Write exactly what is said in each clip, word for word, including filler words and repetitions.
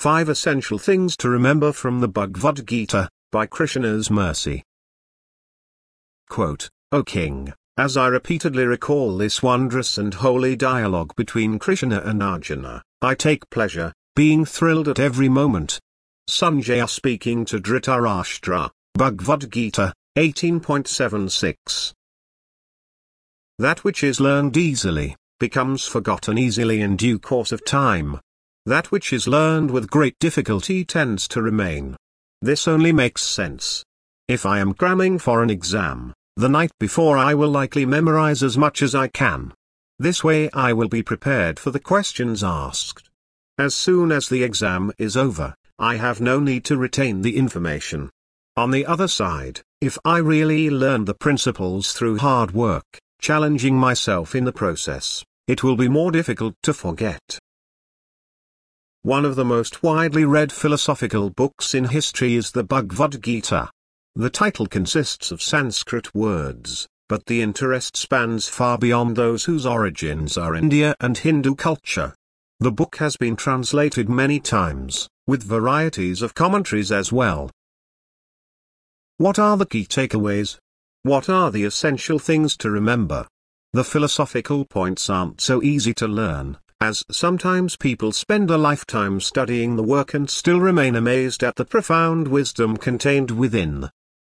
Five Essential Things to Remember from the Bhagavad Gita, by Krishna's Mercy. Quote, O King, as I repeatedly recall this wondrous and holy dialogue between Krishna and Arjuna, I take pleasure, being thrilled at every moment. Sanjaya speaking to Dhritarashtra, Bhagavad Gita, eighteen point seven six. That which is learned easily, becomes forgotten easily in due course of time. That which is learned with great difficulty tends to remain. This only makes sense. If I am cramming for an exam, the night before I will likely memorize as much as I can. This way I will be prepared for the questions asked. As soon as the exam is over, I have no need to retain the information. On the other side, if I really learn the principles through hard work, challenging myself in the process, it will be more difficult to forget. One of the most widely read philosophical books in history is the Bhagavad Gita. The title consists of Sanskrit words, but the interest spans far beyond those whose origins are India and Hindu culture. The book has been translated many times, with varieties of commentaries as well. What are the key takeaways? What are the essential things to remember? The philosophical points aren't so easy to learn, as sometimes people spend a lifetime studying the work and still remain amazed at the profound wisdom contained within.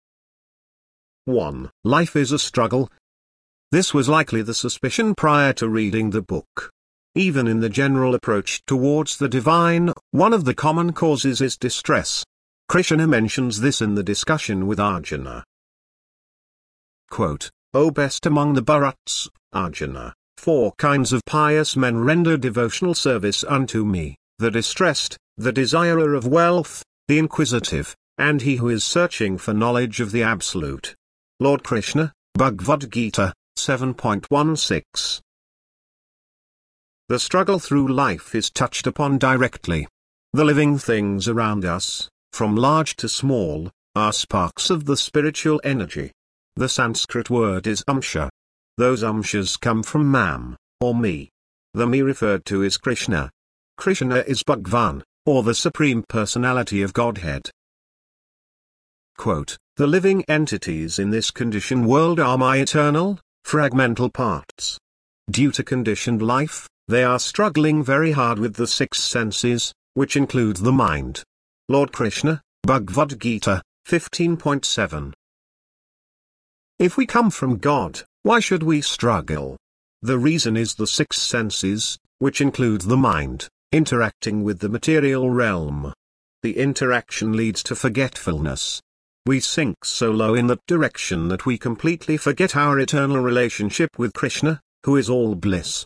one. Life is a struggle. This was likely the suspicion prior to reading the book. Even in the general approach towards the divine, one of the common causes is distress. Krishna mentions this in the discussion with Arjuna. Quote, O best among the Bharats, Arjuna, four kinds of pious men render devotional service unto me, the distressed, the desirer of wealth, the inquisitive, and he who is searching for knowledge of the Absolute. Lord Krishna, Bhagavad Gita, seven point one six. The struggle through life is touched upon directly. The living things around us, from large to small, are sparks of the spiritual energy. The Sanskrit word is amsha. Those amshas come from mam, or me. The me referred to is Krishna. Krishna is Bhagwan, or the Supreme Personality of Godhead. Quote, the living entities in this conditioned world are my eternal, fragmental parts. Due to conditioned life, they are struggling very hard with the six senses, which include the mind. Lord Krishna, Bhagavad Gita, fifteen point seven. If we come from God, why should we struggle? The reason is the six senses, which include the mind, interacting with the material realm. The interaction leads to forgetfulness. We sink so low in that direction that we completely forget our eternal relationship with Krishna, who is all bliss.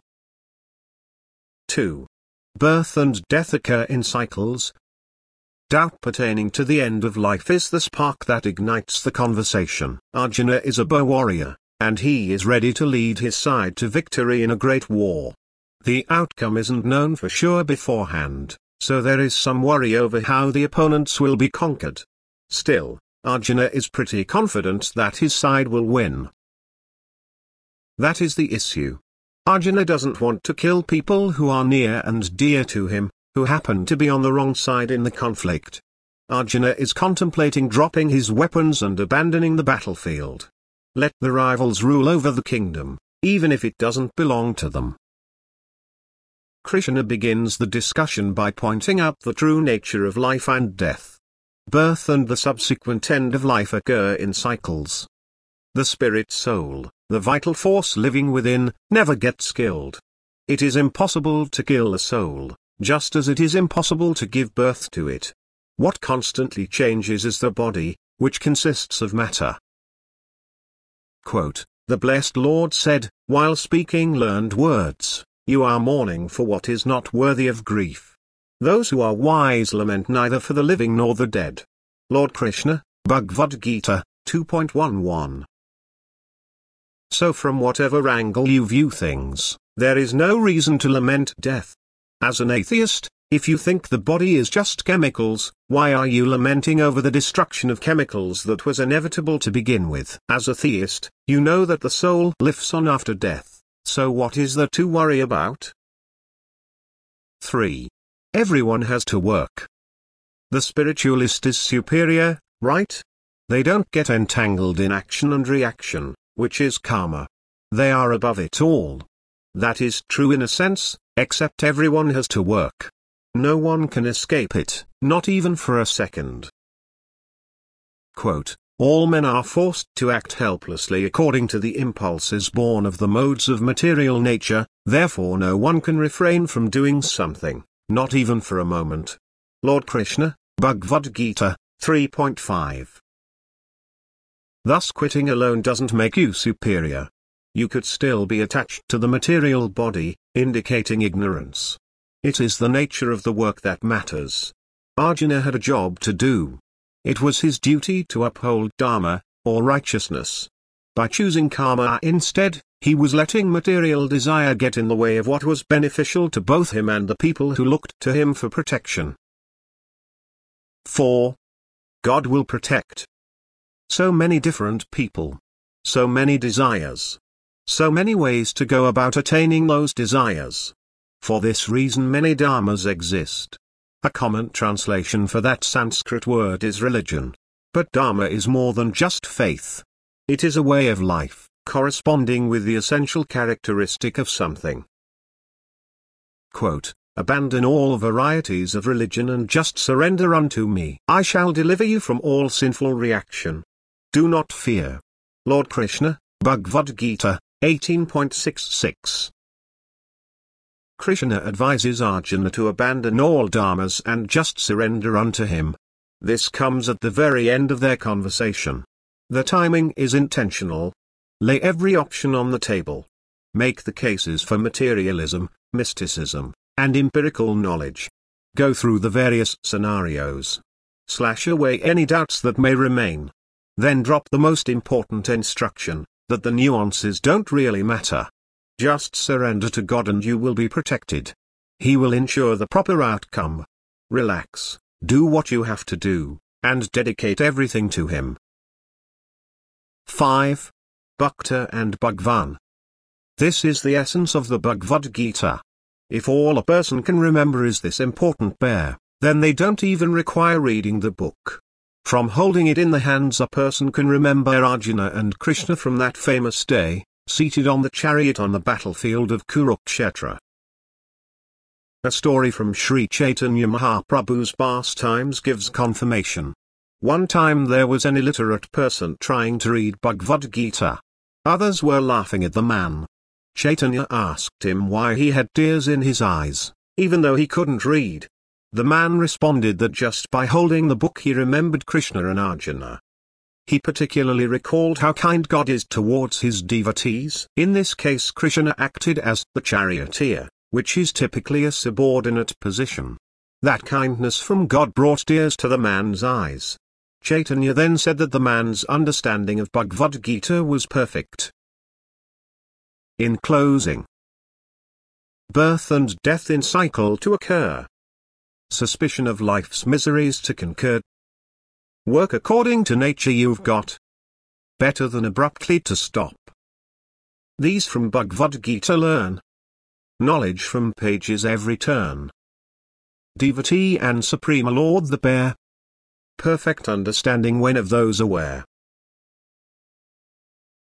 two. Birth and death occur in cycles. Doubt pertaining to the end of life is the spark that ignites the conversation. Arjuna is a bow warrior, and he is ready to lead his side to victory in a great war. The outcome isn't known for sure beforehand, so there is some worry over how the opponents will be conquered. Still, Arjuna is pretty confident that his side will win. That is the issue. Arjuna doesn't want to kill people who are near and dear to him, who happen to be on the wrong side in the conflict. Arjuna is contemplating dropping his weapons and abandoning the battlefield. Let the rivals rule over the kingdom, even if it doesn't belong to them. Krishna begins the discussion by pointing out the true nature of life and death. Birth and the subsequent end of life occur in cycles. The spirit soul, the vital force living within, never gets killed. It is impossible to kill a soul, just as it is impossible to give birth to it. What constantly changes is the body, which consists of matter. Quote, the blessed Lord said, while speaking learned words, you are mourning for what is not worthy of grief. Those who are wise lament neither for the living nor the dead. Lord Krishna, Bhagavad Gita, two point one one. So from whatever angle you view things, there is no reason to lament death. As an atheist, if you think the body is just chemicals, why are you lamenting over the destruction of chemicals that was inevitable to begin with? As a theist, you know that the soul lives on after death, so what is there to worry about? three. Everyone has to work. The spiritualist is superior, right? They don't get entangled in action and reaction, which is karma. They are above it all. That is true in a sense, except everyone has to work. No one can escape it, not even for a second. Quote, all men are forced to act helplessly according to the impulses born of the modes of material nature, therefore no one can refrain from doing something, not even for a moment. Lord Krishna, Bhagavad Gita, three point five. Thus quitting alone doesn't make you superior. You could still be attached to the material body, indicating ignorance. It is the nature of the work that matters. Arjuna had a job to do. It was his duty to uphold dharma, or righteousness. By choosing karma instead, he was letting material desire get in the way of what was beneficial to both him and the people who looked to him for protection. four. God will protect. So many different people. So many desires. So many ways to go about attaining those desires. For this reason many dharmas exist. A common translation for that Sanskrit word is religion. But dharma is more than just faith. It is a way of life, corresponding with the essential characteristic of something. Quote, abandon all varieties of religion and just surrender unto me. I shall deliver you from all sinful reaction. Do not fear. Lord Krishna, Bhagavad Gita, eighteen point six six. Krishna advises Arjuna to abandon all dharmas and just surrender unto him. This comes at the very end of their conversation. The timing is intentional. Lay every option on the table. Make the cases for materialism, mysticism, and empirical knowledge. Go through the various scenarios. Slash away any doubts that may remain. Then drop the most important instruction, that the nuances don't really matter. Just surrender to God and you will be protected. He will ensure the proper outcome. Relax, do what you have to do, and dedicate everything to Him. five. Bhakta and Bhagwan. This is the essence of the Bhagavad Gita. If all a person can remember is this important pair, then they don't even require reading the book. From holding it in the hands a person can remember Arjuna and Krishna from that famous day, seated on the chariot on the battlefield of Kurukshetra. A story from Sri Chaitanya Mahaprabhu's pastimes gives confirmation. One time there was an illiterate person trying to read Bhagavad Gita. Others were laughing at the man. Chaitanya asked him why he had tears in his eyes, even though he couldn't read. The man responded that just by holding the book he remembered Krishna and Arjuna. He particularly recalled how kind God is towards his devotees. In this case Krishna acted as the charioteer, which is typically a subordinate position. That kindness from God brought tears to the man's eyes. Chaitanya then said that the man's understanding of Bhagavad Gita was perfect. In closing, birth and death in cycle to occur. Suspicion of life's miseries to conquer. Work according to nature you've got. Better than abruptly to stop. These from Bhagavad Gita learn. Knowledge from pages every turn. Devotee and Supreme Lord the pair. Perfect understanding when of those aware.